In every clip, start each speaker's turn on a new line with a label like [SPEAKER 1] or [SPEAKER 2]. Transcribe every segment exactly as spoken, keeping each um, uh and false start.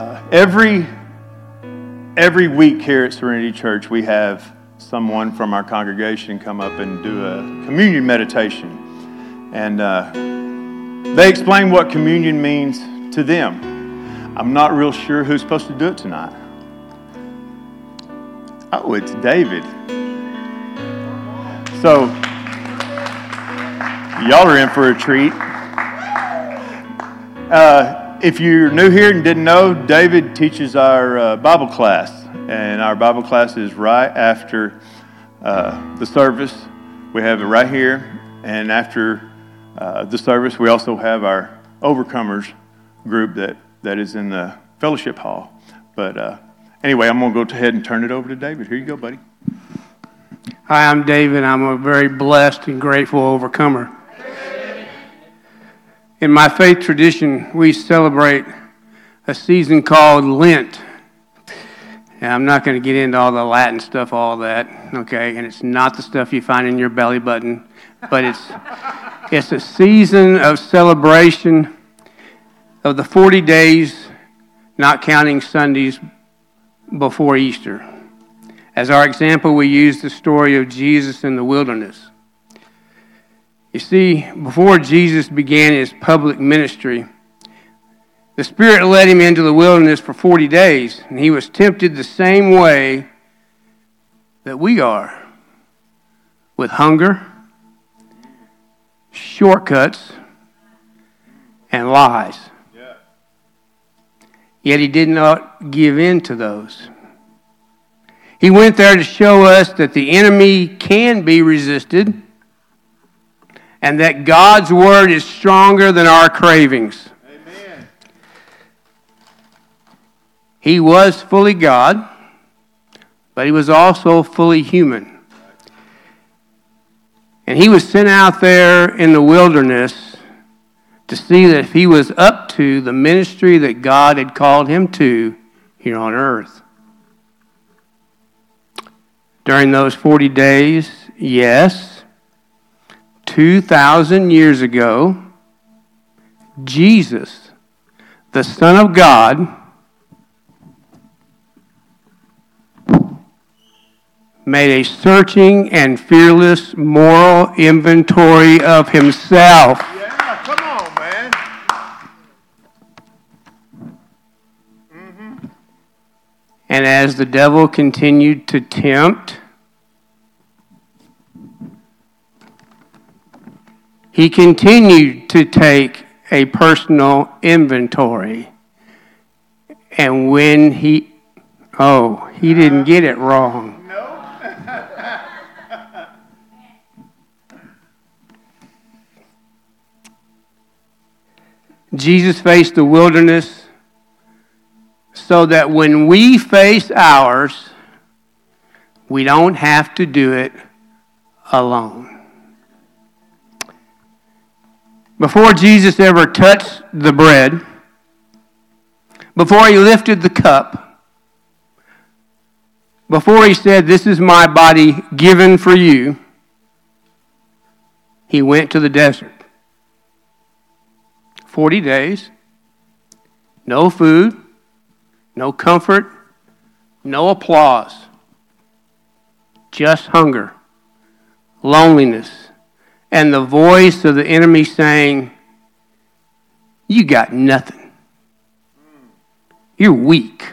[SPEAKER 1] Every every week here at Serenity Church, we have someone from our congregation come up and do a communion meditation. And uh, they explain what communion means to them. I'm not real sure who's supposed to do it tonight. Oh, it's David. So, y'all are in for a treat. Uh, If you're new here and didn't know, David teaches our uh, Bible class, and our Bible class is right after uh, the service. We have it right here, and after uh, the service, we also have our Overcomers group that, that is in the fellowship hall. But uh, anyway, I'm going to go ahead and turn it over to David. Here you go, buddy.
[SPEAKER 2] Hi, I'm David. I'm a very blessed and grateful overcomer. In my faith tradition, we celebrate a season called Lent. And I'm not going to get into all the Latin stuff, all that, okay? And it's not the stuff you find in your belly button, but it's it's a season of celebration of the forty days, not counting Sundays, before Easter. As our example, we use the story of Jesus in the wilderness. You see, before Jesus began his public ministry, the Spirit led him into the wilderness for forty days, and he was tempted the same way that we are, with hunger, shortcuts, and lies. Yeah. Yet he did not give in to those. He went there to show us that the enemy can be resisted, and that God's word is stronger than our cravings. Amen. He was fully God, but he was also fully human. And he was sent out there in the wilderness to see that if he was up to the ministry that God had called him to here on earth. During those forty days, yes, two thousand years ago, Jesus, the Son of God, made a searching and fearless moral inventory of himself.
[SPEAKER 1] Yeah, come on, man. Mm-hmm.
[SPEAKER 2] And as the devil continued to tempt, he continued to take a personal inventory. And when he, oh, he didn't get it wrong.
[SPEAKER 1] No.
[SPEAKER 2] Jesus faced the wilderness so that when we face ours, we don't have to do it alone. Before Jesus ever touched the bread, before he lifted the cup, before he said, "This is my body given for you," he went to the desert. Forty days, no food, no comfort, no applause, just hunger, loneliness, and the voice of the enemy saying, "You got nothing. You're weak.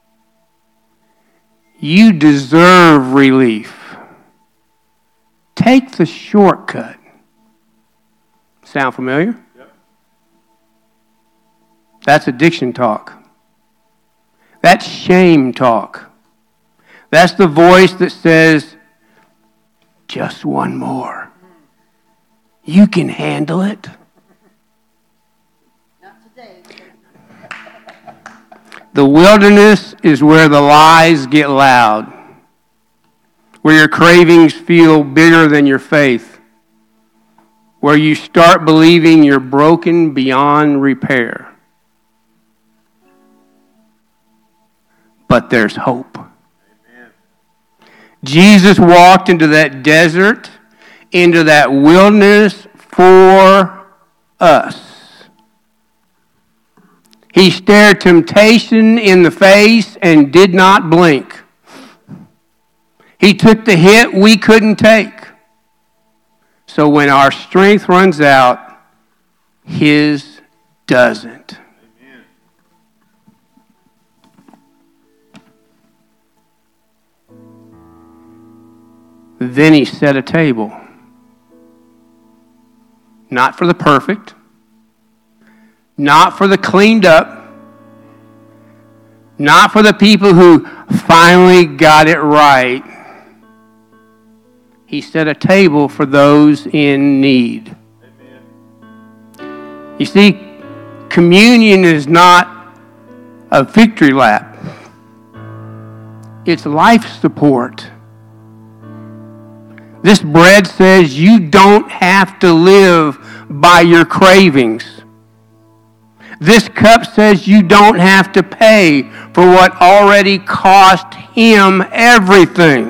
[SPEAKER 2] You deserve relief. Take the shortcut." Sound familiar?
[SPEAKER 1] Yep.
[SPEAKER 2] That's addiction talk. That's shame talk. That's the voice that says, "Just one more. You can handle it."
[SPEAKER 3] Not today.
[SPEAKER 2] The wilderness is where the lies get loud, where your cravings feel bigger than your faith, where you start believing you're broken beyond repair. But there's hope.
[SPEAKER 1] Amen.
[SPEAKER 2] Jesus walked into that desert, into that wilderness for us. He stared temptation in the face and did not blink. He took the hit we couldn't take. So when our strength runs out, his doesn't.
[SPEAKER 1] Amen.
[SPEAKER 2] Then he set a table. Not for the perfect, not for the cleaned up, not for the people who finally got it right. He set a table for those in need. Amen. You see, communion is not a victory lap. It's life support. This bread says you don't have to live by your cravings. This cup says you don't have to pay for what already cost him everything.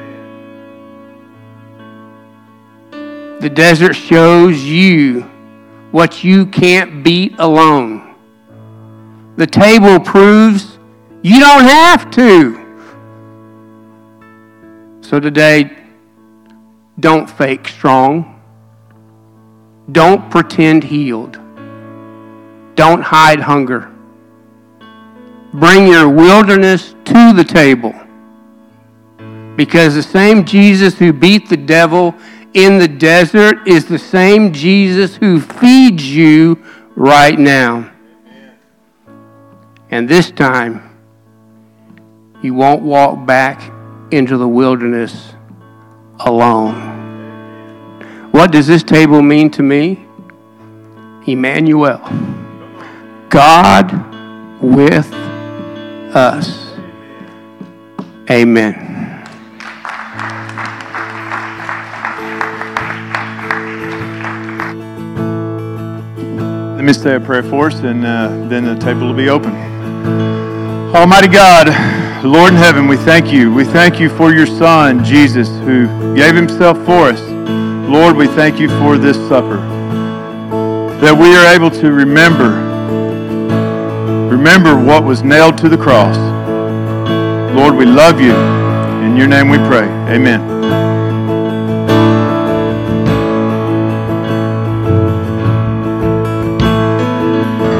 [SPEAKER 2] The desert shows you what you can't beat alone. The table proves you don't have to. So today, don't fake strong. Don't pretend healed. Don't hide hunger. Bring your wilderness to the table. Because the same Jesus who beat the devil in the desert is the same Jesus who feeds you right now. And this time, you won't walk back into the wilderness alone. What does this table mean to me? Emmanuel. God with us. Amen.
[SPEAKER 1] Let me say a prayer for us, and uh, then the table will be open. Almighty God, Lord in heaven, we thank you. We thank you for your Son, Jesus, who gave himself for us. Lord, we thank you for this supper, that we are able to remember, remember what was nailed to the cross. Lord, we love you. In your name we pray. Amen.